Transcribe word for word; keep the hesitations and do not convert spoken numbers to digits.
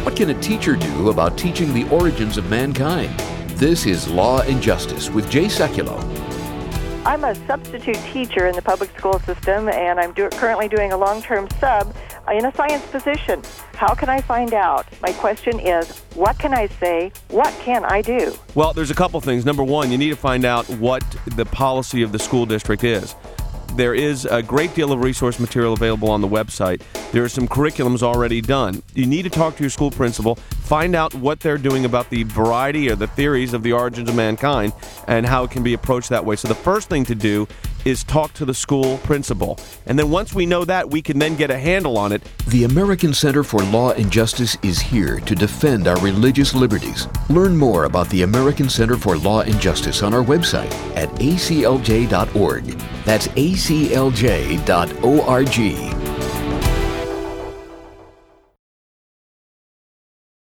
What can a teacher do about teaching the origins of mankind? This is Law and Justice with Jay Sekulow. I'm a substitute teacher in the public school system, and I'm do- currently doing a long-term sub in a science position. How can I find out? My question is, what can I say? What can I do? Well, there's a couple things. Number one, you need to find out what the policy of the school district is. There is a great deal of resource material available on the website. There are some curriculums already done. You need to talk to your school principal, find out what they're doing about the variety or the theories of the origins of mankind and how it can be approached that way. So the first thing to do is talk to the school principal. And then once we know that, we can then get a handle on it. The American Center for Law and Justice is here to defend our religious liberties. Learn more about the American Center for Law and Justice on our website at A C L J dot org. That's A C L J dot org.